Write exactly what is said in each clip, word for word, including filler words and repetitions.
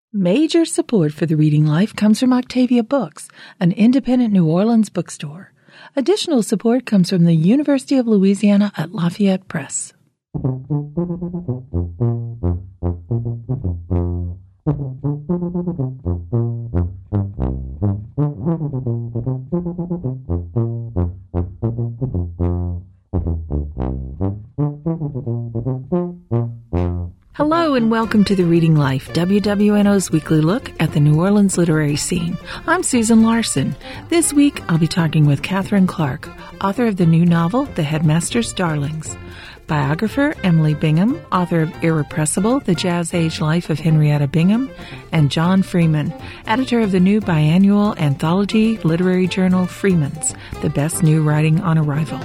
Major support for the Reading Life comes from Octavia Books, an independent New Orleans bookstore. Additional support comes from the University of Louisiana at Lafayette Press. Hello and welcome to The Reading Life, W W N O's weekly look at the New Orleans literary scene. I'm Susan Larson. This week, I'll be talking with Katherine Clark, author of the new novel, The Headmaster's Darlings. Biographer Emily Bingham, author of Irrepressible, The Jazz Age Life of Henrietta Bingham, and John Freeman, editor of the new biannual anthology literary journal Freeman's, the best new writing on arrival.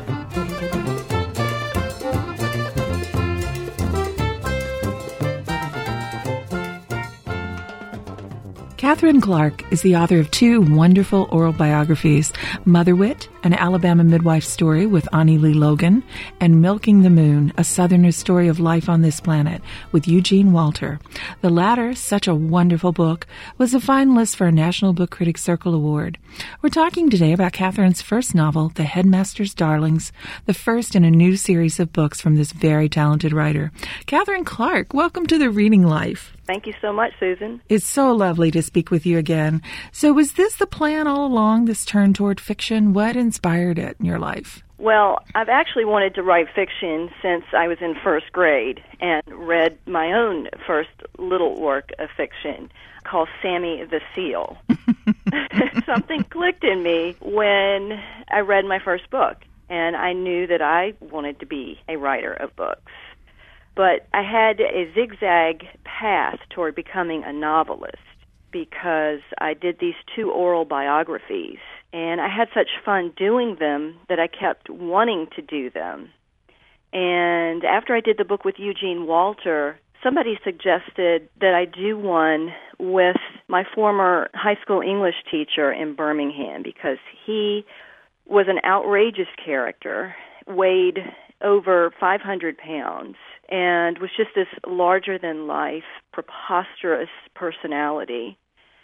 Katherine Clark is the author of two wonderful oral biographies, Motherwit, an Alabama midwife story with Ani Lee Logan, and Milking the Moon, a Southerner's story of life on this planet with Eugene Walter. The latter, such a wonderful book, was a finalist for a National Book Critics Circle Award. We're talking today about Katherine's first novel, The Headmaster's Darlings, the first in a new series of books from this very talented writer. Katherine Clark, welcome to The Reading Life. Thank you so much, Susan. It's so lovely to speak with you again. So was this the plan all along, this turn toward fiction? What inspired it in your life? Well, I've actually wanted to write fiction since I was in first grade and read my own first little work of fiction called Sammy the Seal. Something clicked in me when I read my first book, and I knew that I wanted to be a writer of books. But I had a zigzag path toward becoming a novelist because I did these two oral biographies, and I had such fun doing them that I kept wanting to do them. And after I did the book with Eugene Walter, somebody suggested that I do one with my former high school English teacher in Birmingham because he was an outrageous character, weighed over five hundred pounds, and was just this larger-than-life, preposterous personality.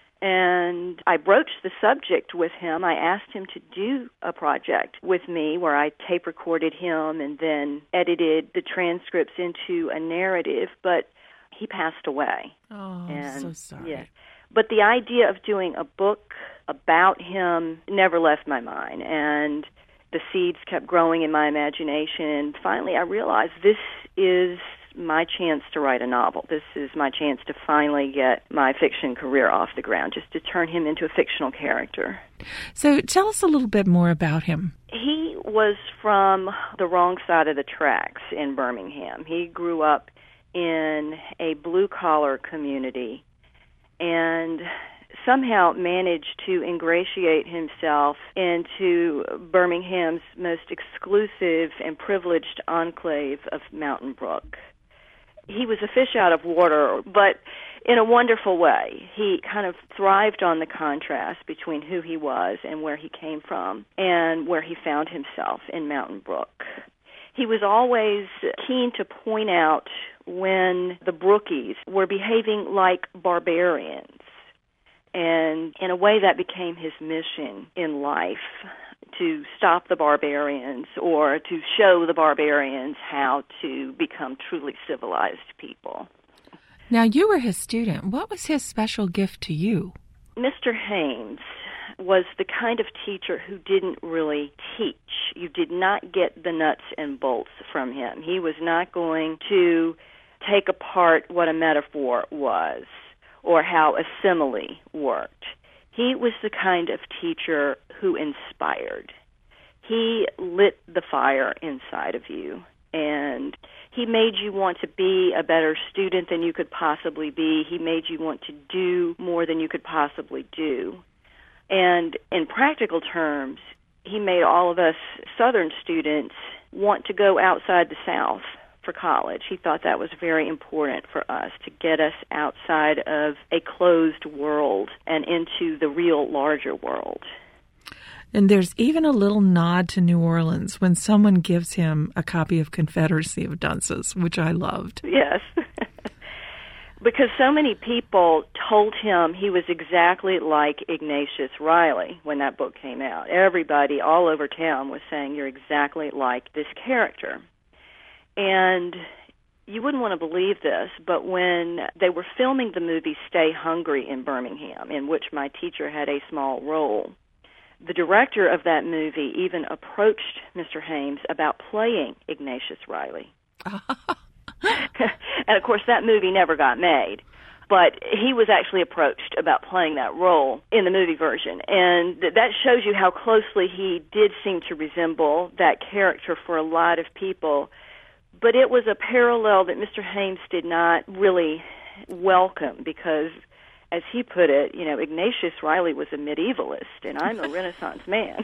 And I broached the subject with him. I asked him to do a project with me where I tape-recorded him and then edited the transcripts into a narrative, but he passed away. Oh, and, I'm so sorry. Yeah. But the idea of doing a book about him never left my mind, and the seeds kept growing in my imagination, and finally I realized this is my chance to write a novel. This is my chance to finally get my fiction career off the ground, just to turn him into a fictional character. So tell us a little bit more about him. He was from the wrong side of the tracks in Birmingham. He grew up in a blue-collar community and somehow managed to ingratiate himself into Birmingham's most exclusive and privileged enclave of Mountain Brook. He was a fish out of water, but in a wonderful way. He kind of thrived on the contrast between who he was and where he came from and where he found himself in Mountain Brook. He was always keen to point out when the Brookies were behaving like barbarians. And in a way, that became his mission in life, to stop the barbarians or to show the barbarians how to become truly civilized people. Now, you were his student. What was his special gift to you? Mister Haynes was the kind of teacher who didn't really teach. You did not get the nuts and bolts from him. He was not going to take apart what a metaphor was or how a simile worked. He was the kind of teacher who inspired. He lit the fire inside of you, and he made you want to be a better student than you could possibly be. He made you want to do more than you could possibly do. And in practical terms, he made all of us Southern students want to go outside the South for college. He thought that was very important for us, to get us outside of a closed world and into the real larger world. And there's even a little nod to New Orleans when someone gives him a copy of Confederacy of Dunces, which I loved. Yes. Because so many people told him he was exactly like Ignatius Reilly when that book came out. Everybody all over town was saying, you're exactly like this character. And you wouldn't want to believe this, but when they were filming the movie Stay Hungry in Birmingham, in which my teacher had a small role, the director of that movie even approached Mister Hames about playing Ignatius Reilly. And, of course, that movie never got made. But he was actually approached about playing that role in the movie version. And th- that shows you how closely he did seem to resemble that character for a lot of people. But it was a parallel that Mister Hames did not really welcome because, as he put it, you know, Ignatius Reilly was a medievalist, and I'm a Renaissance man.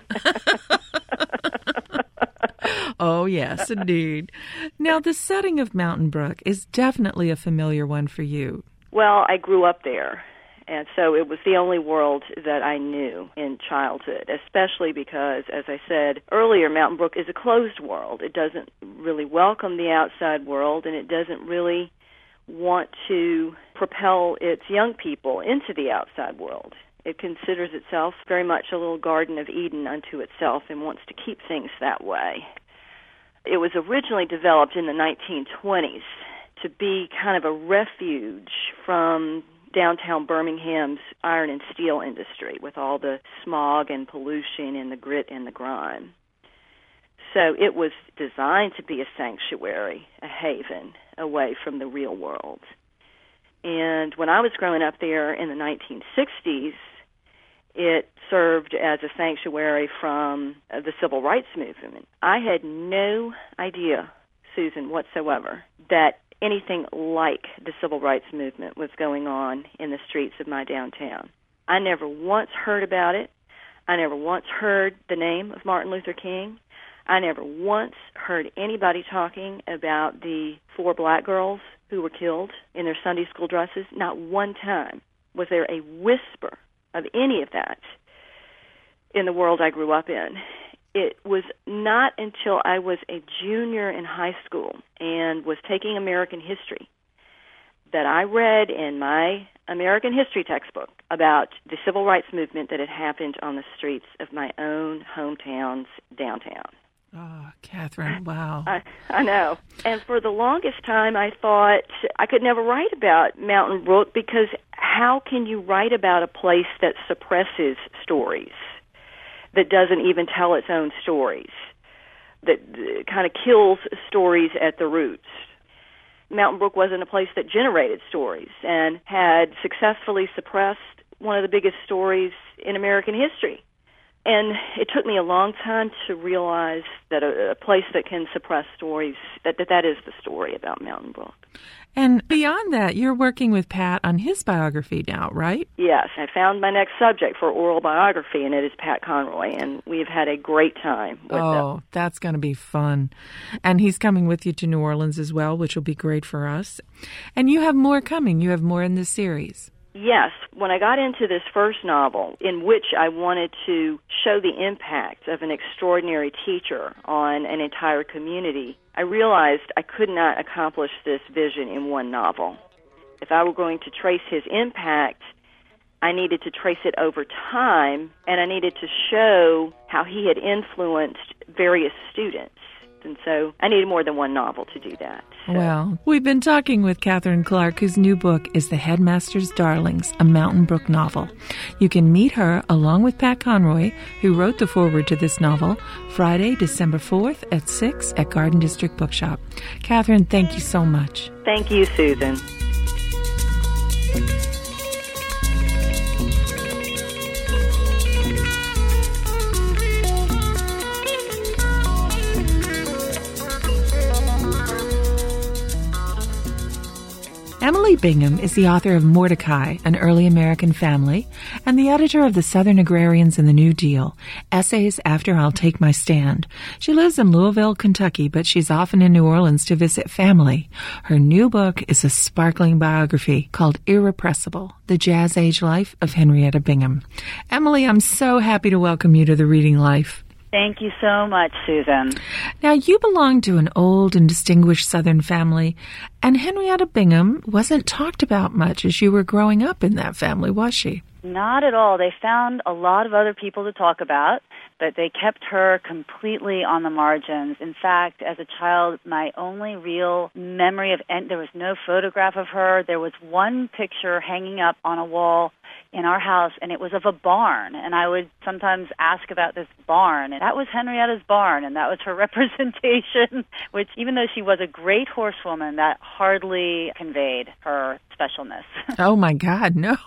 Oh, yes, indeed. Now, the setting of Mountain Brook is definitely a familiar one for you. Well, I grew up there, and so it was the only world that I knew in childhood, especially because, as I said earlier, Mountain Brook is a closed world. It doesn't really welcome the outside world, and it doesn't really want to propel its young people into the outside world. It considers itself very much a little Garden of Eden unto itself and wants to keep things that way. It was originally developed in the nineteen twenties to be kind of a refuge from downtown Birmingham's iron and steel industry with all the smog and pollution and the grit and the grime. So it was designed to be a sanctuary, a haven, away from the real world. And when I was growing up there in the nineteen sixties, it served as a sanctuary from uh, the civil rights movement. I had no idea, Susan, whatsoever, that anything like the civil rights movement was going on in the streets of my downtown. I never once heard about it. I never once heard the name of Martin Luther King. I never once heard anybody talking about the four black girls who were killed in their Sunday school dresses. Not one time was there a whisper of any of that in the world I grew up in. It was not until I was a junior in high school and was taking American history that I read in my American history textbook about the civil rights movement that had happened on the streets of my own hometown's downtown. Oh, Catherine, wow. I, I know. And for the longest time, I thought I could never write about Mountain Brook because how can you write about a place that suppresses stories, that doesn't even tell its own stories, that kind of kills stories at the roots? Mountain Brook wasn't a place that generated stories and had successfully suppressed one of the biggest stories in American history. And it took me a long time to realize that a, a place that can suppress stories, that, that that is the story about Mountain Brook. And beyond that, you're working with Pat on his biography now, right? Yes, I found my next subject for oral biography, and it is Pat Conroy, and we've had a great time with Oh, them. That's going to be fun. And he's coming with you to New Orleans as well, which will be great for us. And you have more coming. You have more in this series. Yes, when I got into this first novel, in which I wanted to show the impact of an extraordinary teacher on an entire community, I realized I could not accomplish this vision in one novel. If I were going to trace his impact, I needed to trace it over time, and I needed to show how he had influenced various students. And so I needed more than one novel to do that. So. Well, we've been talking with Catherine Clark, whose new book is The Headmaster's Darlings, a Mountain Brook novel. You can meet her along with Pat Conroy, who wrote the foreword to this novel, Friday, December fourth at six at Garden District Bookshop. Catherine, thank you so much. Thank you, Susan. Emily Bingham is the author of Mordecai, An Early American Family, and the editor of The Southern Agrarians and the New Deal, Essays After I'll Take My Stand. She lives in Louisville, Kentucky, but she's often in New Orleans to visit family. Her new book is a sparkling biography called Irrepressible, The Jazz Age Life of Henrietta Bingham. Emily, I'm so happy to welcome you to The Reading Life. Thank you so much, Susan. Now, you belong to an old and distinguished Southern family, and Henrietta Bingham wasn't talked about much as you were growing up in that family, was she? Not at all. They found a lot of other people to talk about, but they kept her completely on the margins. In fact, as a child, my only real memory of, and there was no photograph of her. There was one picture hanging up on a wall in our house, and it was of a barn. And I would sometimes ask about this barn, and that was Henrietta's barn, and that was her representation, which even though she was a great horsewoman, that hardly conveyed her specialness. Oh, my God, no.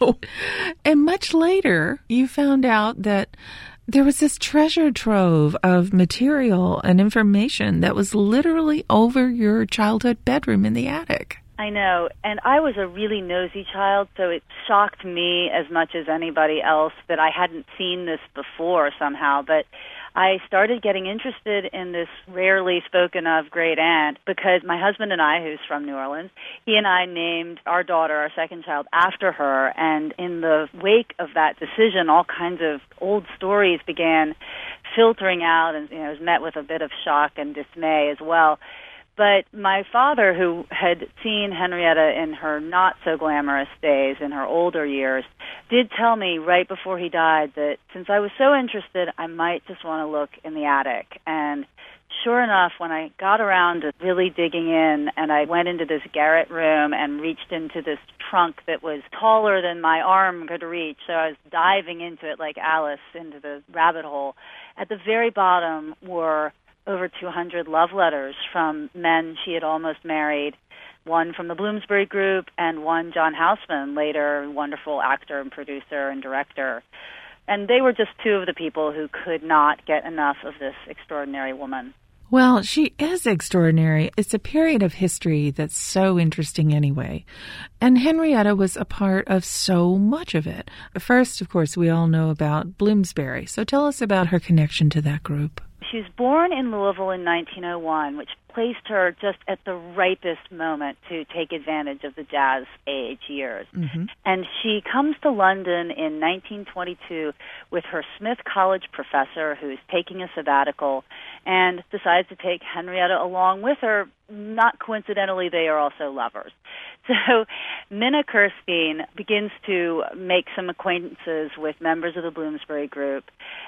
And much later, you found out that there was this treasure trove of material and information that was literally over your childhood bedroom in the attic. I know, and I was a really nosy child, so it shocked me as much as anybody else that I hadn't seen this before somehow, but I started getting interested in this rarely spoken of great aunt because my husband and I, who's from New Orleans, he and I named our daughter, our second child, after her, and in the wake of that decision, all kinds of old stories began filtering out, and you know, was met with a bit of shock and dismay as well. But my father, who had seen Henrietta in her not-so-glamorous days, in her older years, did tell me right before he died that since I was so interested, I might just want to look in the attic. And sure enough, when I got around to really digging in, and I went into this garret room and reached into this trunk that was taller than my arm could reach, so I was diving into it like Alice into the rabbit hole, at the very bottom were over two hundred love letters from men she had almost married, one from the Bloomsbury Group and one John Houseman, later wonderful actor and producer and director. And they were just two of the people who could not get enough of this extraordinary woman. Well, she is extraordinary. It's a period of history that's so interesting anyway. And Henrietta was a part of so much of it. First, of course, we all know about Bloomsbury. So tell us about her connection to that group. She was born in Louisville in nineteen oh one, which placed her just at the ripest moment to take advantage of the jazz age years. Mm-hmm. And she comes to London in nineteen twenty-two with her Smith College professor who's taking a sabbatical and decides to take Henrietta along with her. Not coincidentally, they are also lovers. So Minna Kirstein begins to make some acquaintances with members of the Bloomsbury Group,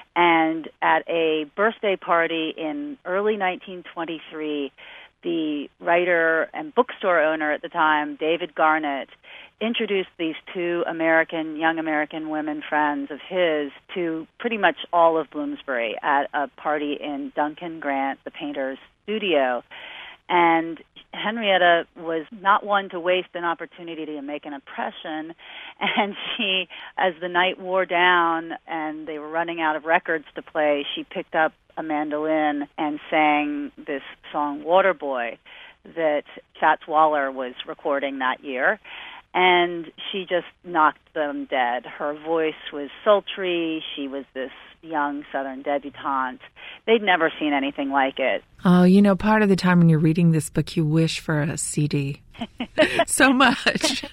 and at a birthday party in early nineteen twenty-three, the writer and bookstore owner at the time, David Garnett, introduced these two American, young American women friends of his to pretty much all of Bloomsbury at a party in Duncan Grant, the painter's studio. And Henrietta was not one to waste an opportunity to make an impression, and she, as the night wore down and they were running out of records to play, she picked up a mandolin and sang this song, Waterboy, that Fats Waller was recording that year. And she just knocked them dead. Her voice was sultry. She was this young Southern debutante. They'd never seen anything like it. Oh, you know, part of the time when you're reading this book, you wish for a C D. So much.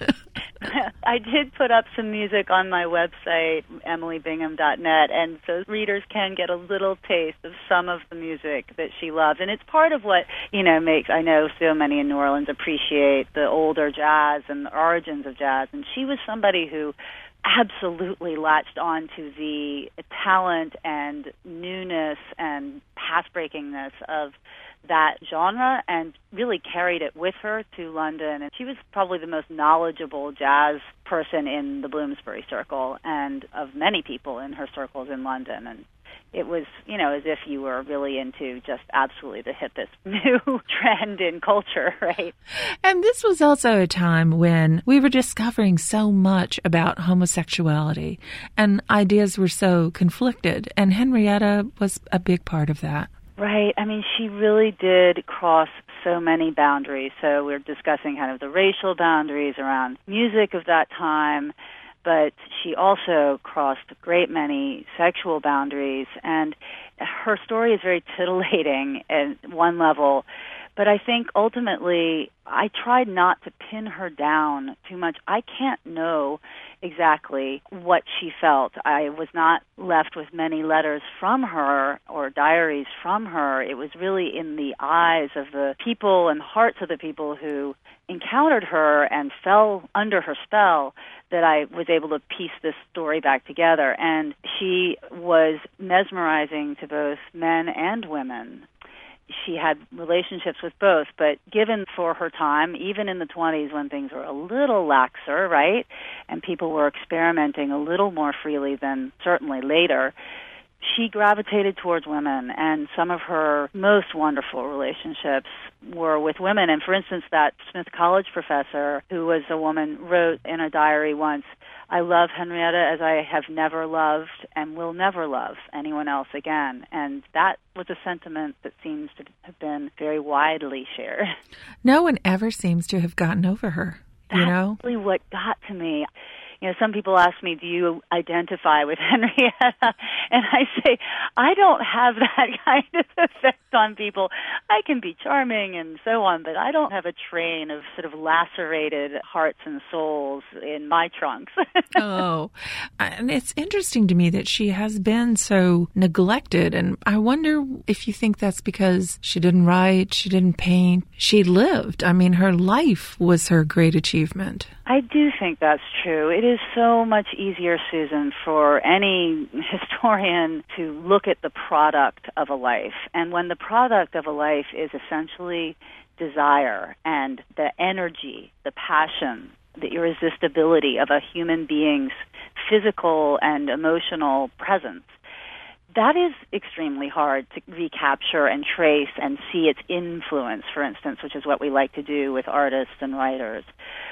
I did put up some music on my website, emily bingham dot net, and so readers can get a little taste of some of the music that she loved. And it's part of what, you know, makes, I know so many in New Orleans appreciate the older jazz and the origins of jazz. And she was somebody who absolutely latched on to the talent and newness and path-breakingness of that genre and really carried it with her to London. And she was probably the most knowledgeable jazz person in the Bloomsbury circle and of many people in her circles in London. And it was, you know, as if you were really into just absolutely the hippest new trend in culture, right? And this was also a time when we were discovering so much about homosexuality and ideas were so conflicted. And Henrietta was a big part of that. Right. I mean, she really did cross so many boundaries. So we're discussing kind of the racial boundaries around music of that time, but she also crossed a great many sexual boundaries. And her story is very titillating at one level, But I think ultimately I tried not to pin her down too much. I can't know exactly what she felt. I was not left with many letters from her or diaries from her. It was really in the eyes of the people and hearts of the people who encountered her and fell under her spell that I was able to piece this story back together. And she was mesmerizing to both men and women. She had relationships with both, but given for her time, even in the twenties when things were a little laxer, right, and people were experimenting a little more freely than certainly later, she gravitated towards women, and some of her most wonderful relationships were with women. And for instance, that Smith College professor, who was a woman, wrote in a diary once, "I love Henrietta as I have never loved and will never love anyone else again." And that was a sentiment that seems to have been very widely shared. No one ever seems to have gotten over her, you That's know? really what got to me. You know, some people ask me, do you identify with Henrietta? And I say, I don't have that kind of effect on people. I can be charming and so on, but I don't have a train of sort of lacerated hearts and souls in my trunks. Oh, and it's interesting to me that she has been so neglected. And I wonder if you think that's because she didn't write, she didn't paint, she lived. I mean, her life was her great achievement. I do think that's true. It is so much easier, Susan, for any historian to look at the product of a life. And when the product of a life is essentially desire and the energy, the passion, the irresistibility of a human being's physical and emotional presence, that is extremely hard to recapture and trace and see its influence, for instance, which is what we like to do with artists and writers.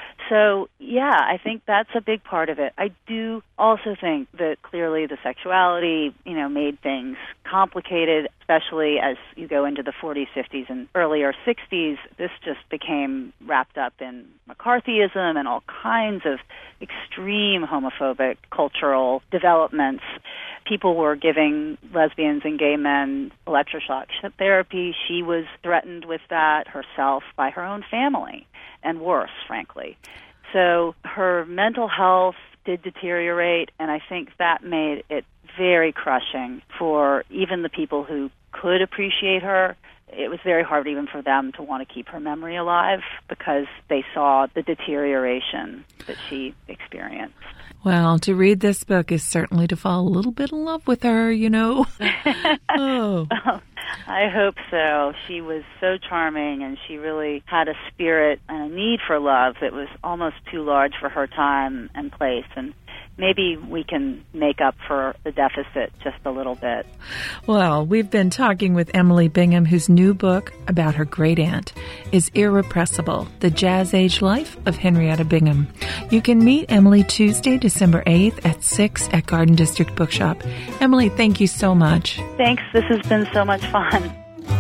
So, yeah, I think that's a big part of it. I do also think that clearly the sexuality, you know, made things complicated, especially as you go into the forties, fifties, and earlier sixties. This just became wrapped up in McCarthyism and all kinds of extreme homophobic cultural developments. People were giving lesbians and gay men electroshock therapy. She was threatened with that herself by her own family, and worse, frankly. So her mental health did deteriorate, and I think that made it very crushing for even the people who could appreciate her. It was very hard even for them to want to keep her memory alive because they saw the deterioration that she experienced. Well, to read this book is certainly to fall a little bit in love with her, you know. Oh. Well, I hope so. She was so charming, and she really had a spirit and a need for love that was almost too large for her time and place. And maybe we can make up for the deficit just a little bit. Well, we've been talking with Emily Bingham, whose new book about her great-aunt is Irrepressible, The Jazz Age Life of Henrietta Bingham. You can meet Emily Tuesday, December eighth at six at Garden District Bookshop. Emily, thank you so much. Thanks. This has been so much fun.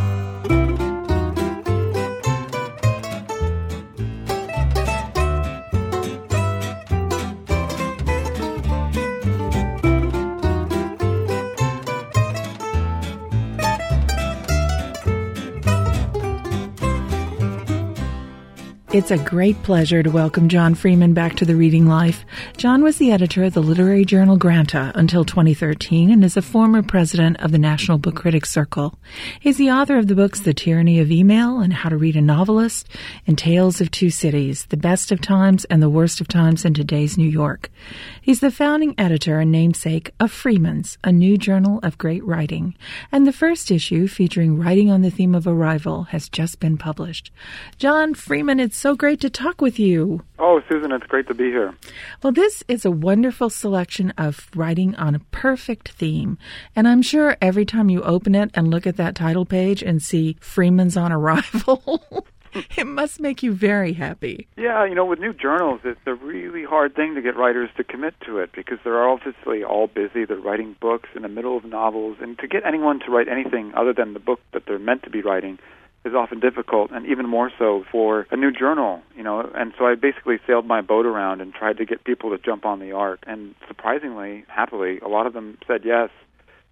It's a great pleasure to welcome John Freeman back to The Reading Life. John was the editor of the literary journal Granta until twenty thirteen and is a former president of the National Book Critics Circle. He's the author of the books The Tyranny of Email and How to Read a Novelist and Tales of Two Cities, The Best of Times and the Worst of Times in Today's New York. He's the founding editor and namesake of Freeman's, a new journal of great writing. And the first issue, featuring writing on the theme of arrival, has just been published. John Freeman, it's so great to talk with you. Oh, Susan, it's great to be here. Well, this is a wonderful selection of writing on a perfect theme. And I'm sure every time you open it and look at that title page and see Freeman's on Arrival, it must make you very happy. Yeah, you know, with new journals, it's a really hard thing to get writers to commit to it because they're obviously all busy. They're writing books in the middle of novels. And to get anyone to write anything other than the book that they're meant to be writing is often difficult, and even more so for a new journal, you know. And so I basically sailed my boat around and tried to get people to jump on the art. And surprisingly, happily, a lot of them said yes,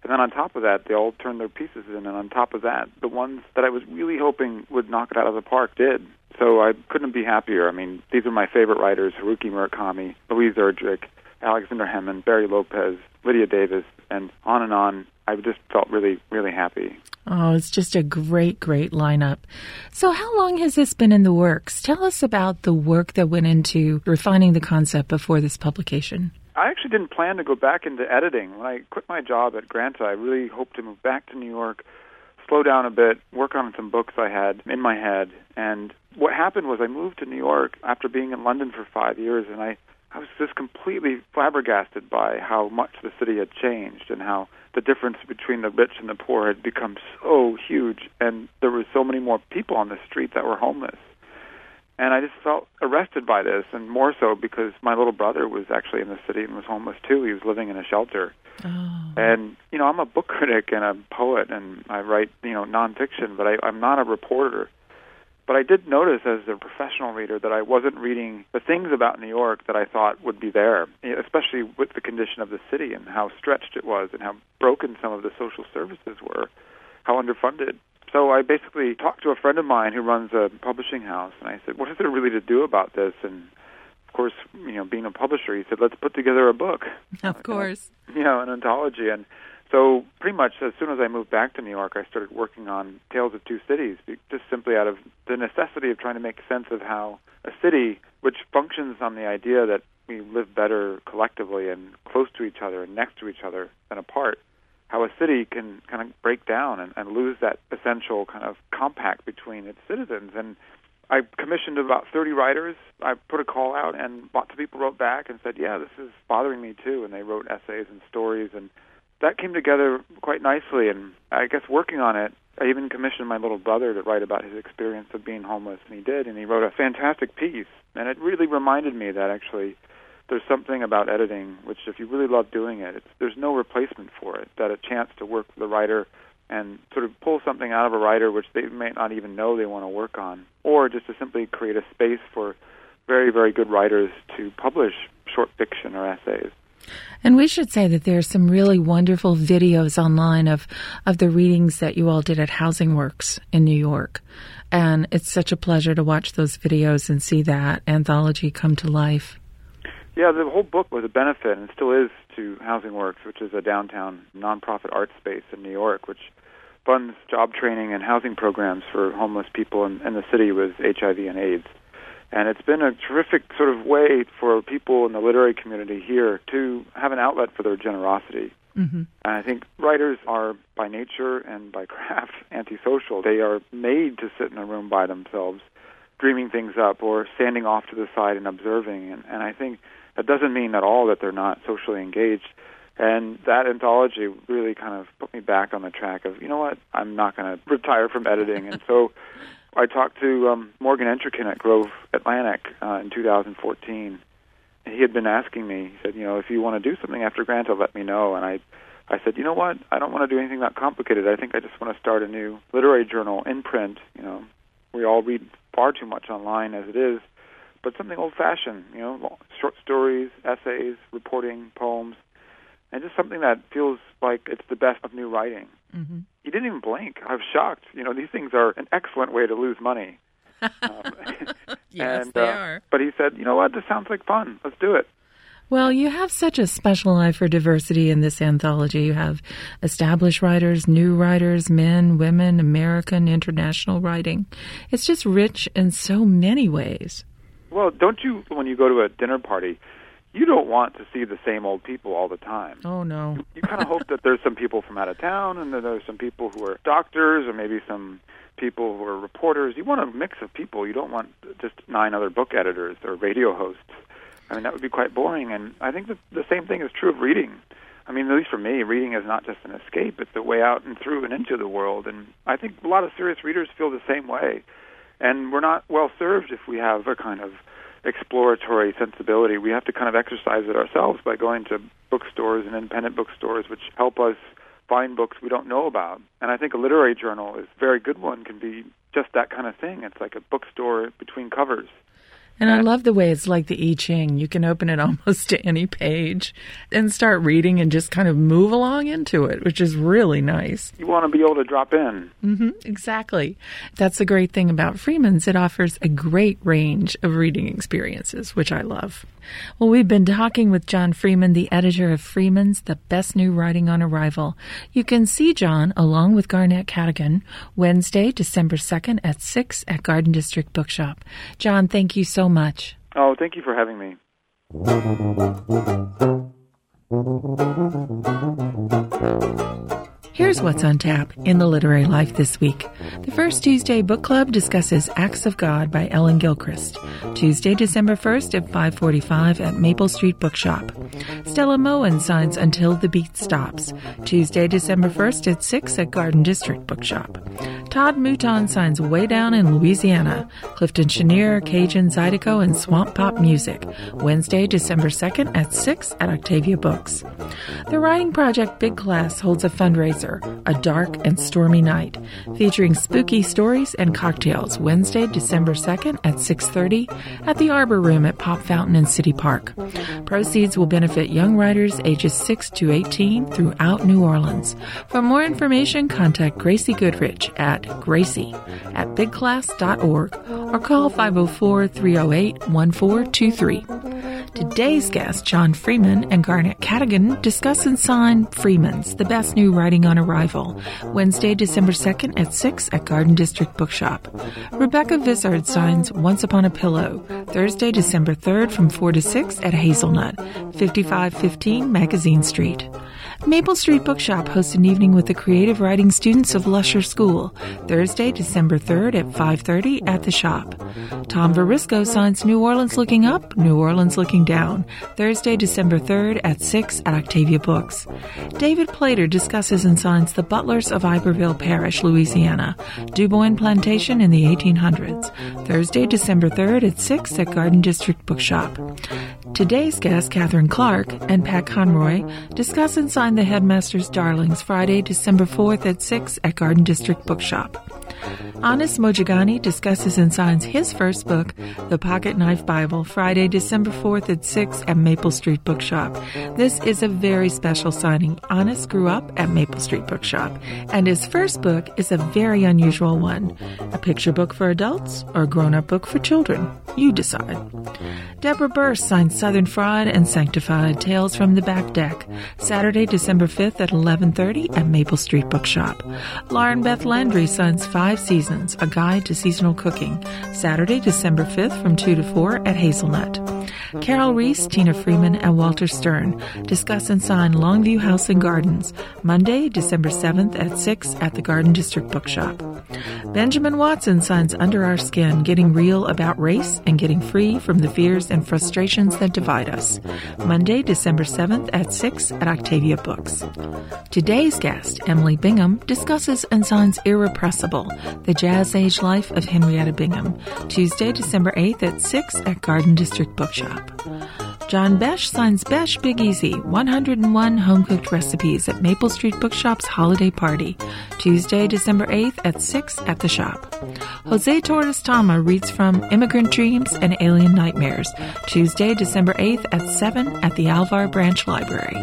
And then on top of that, they all turned their pieces in. And on top of that, the ones that I was really hoping would knock it out of the park did. So I couldn't be happier. I mean, these are my favorite writers: Haruki Murakami, Louise Erdrich, Alexander Hemon, Barry Lopez, Lydia Davis, and on and on. I just felt really, really happy. Oh, it's just a great, great lineup. So how long has this been in the works? Tell us about the work that went into refining the concept before this publication. I actually didn't plan to go back into editing. When I quit my job at Granta, I really hoped to move back to New York, slow down a bit, work on some books I had in my head. And what happened was I moved to New York after being in London for five years, and I, I was just completely flabbergasted by how much the city had changed and how the difference between the rich and the poor had become so huge, and there were so many more people on the street that were homeless. And I just felt arrested by this, and more so because my little brother was actually in the city and was homeless too. He was living in a shelter. Oh. And, you know, I'm a book critic and a poet, and I write, you know, nonfiction, but I, I'm not a reporter. But I did notice as a professional reader that I wasn't reading the things about New York that I thought would be there, especially with the condition of the city and how stretched it was and how broken some of the social services were, how underfunded. So I basically talked to a friend of mine who runs a publishing house, and I said, what is there really to do about this? And, of course, you know, being a publisher, he said, let's put together a book. Of course. You know, an anthology. And so pretty much as soon as I moved back to New York, I started working on Tales of Two Cities, just simply out of the necessity of trying to make sense of how a city, which functions on the idea that we live better collectively and close to each other and next to each other than apart, how a city can kind of break down and, and lose that essential kind of compact between its citizens. And I commissioned about thirty writers. I put a call out, and lots of people wrote back and said, yeah, this is bothering me too. And they wrote essays and stories, and that came together quite nicely. And I guess working on it, I even commissioned my little brother to write about his experience of being homeless, and he did, and he wrote a fantastic piece. And it really reminded me that actually there's something about editing which, if you really love doing it, it's, there's no replacement for it, that a chance to work with a writer and sort of pull something out of a writer which they may not even know they want to work on, or just to simply create a space for very, very good writers to publish short fiction or essays. And we should say that there are some really wonderful videos online of, of the readings that you all did at Housing Works in New York. And it's such a pleasure to watch those videos and see that anthology come to life. Yeah, the whole book was a benefit, and still is, to Housing Works, which is a downtown nonprofit art space in New York, which funds job training and housing programs for homeless people in, in the city with H I V and AIDS. And it's been a terrific sort of way for people in the literary community here to have an outlet for their generosity. Mm-hmm. And I think writers are, by nature and by craft, antisocial. They are made to sit in a room by themselves, dreaming things up or standing off to the side and observing. And, and I think that doesn't mean at all that they're not socially engaged. And that anthology really kind of put me back on the track of, you know what, I'm not going to retire from editing. And so I talked to um, Morgan Entrekin at Grove Atlantic uh, in two thousand fourteen. And he had been asking me, he said, you know, if you want to do something after Granta, let me know. And I I said, you know what, I don't want to do anything that complicated. I think I just want to start a new literary journal in print. You know, we all read far too much online as it is, but something old-fashioned, you know, short stories, essays, reporting, poems, and just something that feels like it's the best of new writing. Mm-hmm. He didn't even blink. I was shocked. You know, these things are an excellent way to lose money. um, yes, and, they uh, are. But he said, you know what, this sounds like fun. Let's do it. Well, you have such a special eye for diversity in this anthology. You have established writers, new writers, men, women, American, international writing. It's just rich in so many ways. Well, don't you, when you go to a dinner party, you don't want to see the same old people all the time. Oh, no. You, you kind of hope that there's some people from out of town, and then there's some people who are doctors, or maybe some people who are reporters. You want a mix of people. You don't want just nine other book editors or radio hosts. I mean, that would be quite boring, and I think that the same thing is true of reading. I mean, at least for me, reading is not just an escape. It's a way out and through and into the world, and I think a lot of serious readers feel the same way. And we're not well served if we have a kind of exploratory sensibility. We have to kind of exercise it ourselves by going to bookstores and independent bookstores, which help us find books we don't know about. And I think a literary journal is a very good one, can be just that kind of thing. It's like a bookstore between covers. And I love the way it's like the I Ching. You can open it almost to any page and start reading and just kind of move along into it, which is really nice. You want to be able to drop in. Mm-hmm, exactly. That's the great thing about Freeman's. It offers a great range of reading experiences, which I love. Well, we've been talking with John Freeman, the editor of Freeman's, The Best New Writing on Arrival. You can see John, along with Garnett Cadogan, Wednesday, December second at six at Garden District Bookshop. John, thank you so much. Oh, thank you for having me. Here's what's on tap in the literary life this week. The First Tuesday Book Club discusses Acts of God by Ellen Gilchrist. Tuesday, December first at five forty-five at Maple Street Bookshop. Stella Moen signs Until the Beat Stops. Tuesday, December first at six at Garden District Bookshop. Todd Mouton signs Way Down in Louisiana. Clifton Chenier, Cajun, Zydeco, and Swamp Pop Music. Wednesday, December second at six at Octavia Books. The Writing Project Big Class holds a fundraiser, A Dark and Stormy Night, featuring spooky stories and cocktails, Wednesday, December second at six thirty at the Arbor Room at Pop Fountain in City Park. Proceeds will benefit young writers ages six to eighteen throughout New Orleans. For more information, contact Gracie Goodrich at gracie at big class dot org or call five oh four, three oh eight, one four two three. Today's guests, John Freeman and Garnett Cadogan, discuss and sign Freeman's, The Best New Writing on Arrival, Wednesday, December second at six at Garden District Bookshop. Rebecca Vizard signs Once Upon a Pillow, Thursday, December third from four to six at Hazelnut, fifty-five fifteen Magazine Street. Maple Street Bookshop hosts an evening with the creative writing students of Lusher School, Thursday, December third at five thirty at the shop. Tom Verisco signs New Orleans Looking Up, New Orleans Looking Down, Thursday, December third at six at Octavia Books. David Plater discusses and signs The Butlers of Iberville Parish, Louisiana, Dubois Plantation in the eighteen hundreds, Thursday, December third at six at Garden District Bookshop. Today's guests, Catherine Clark and Pat Conroy, discuss and sign The Headmaster's Darlings, Friday, December fourth at six at Garden District Bookshop. Anis Mojagani discusses and signs his first book, The Pocket Knife Bible, Friday, December fourth at six at Maple Street Bookshop. This is a very special signing. Anis grew up at Maple Street Bookshop, and his first book is a very unusual one. A picture book for adults or a grown-up book for children? You decide. Deborah Burse signs Southern Fried and Sanctified, Tales from the Back Deck, Saturday, December fifth at eleven thirty at Maple Street Bookshop. Lauren Beth Landry signs Five Seasons, A Guide to Seasonal Cooking, Saturday, December fifth from two to four at Hazelnut. Carol Reese, Tina Freeman, and Walter Stern discuss and sign Longview House and Gardens, Monday, December seventh at six at the Garden District Bookshop. Benjamin Watson signs Under Our Skin, Getting Real About Race and Getting Free from the Fears and Frustrations That Divide Us, Monday, December seventh at six at Octavia Books. Today's guest, Emily Bingham, discusses and signs Irrepressible, The Jazz Age Life of Henrietta Bingham, Tuesday, December eighth at six at Garden District Bookshop. John Besh signs Besh Big Easy, one hundred one Home-Cooked Recipes at Maple Street Bookshop's Holiday Party, Tuesday, December eighth at six at the shop. Jose Torres Tama reads from Immigrant Dreams and Alien Nightmares, Tuesday, December eighth at seven at the Alvar Branch Library.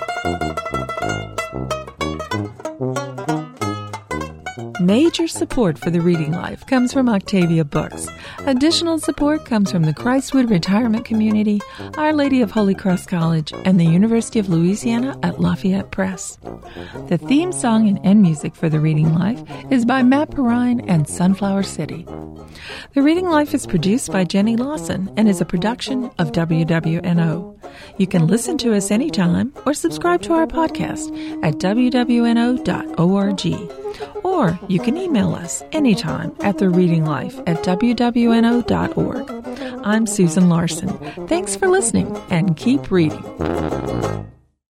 Major support for the reading life comes from Octavia Books. Additional support comes from the Christwood Retirement Community, Our Lady of Holy Cross College, and the University of Louisiana at Lafayette Press. The theme song and end music for The Reading Life is by Matt Perrine and Sunflower City. The Reading Life is produced by Jenny Lawson and is a production of W W N O. You can listen to us anytime or subscribe to our podcast at w w n o dot org. Or you can email us anytime at thereadinglife at w w n o dot org. I'm Susan Larson. Thanks for listening and keep reading.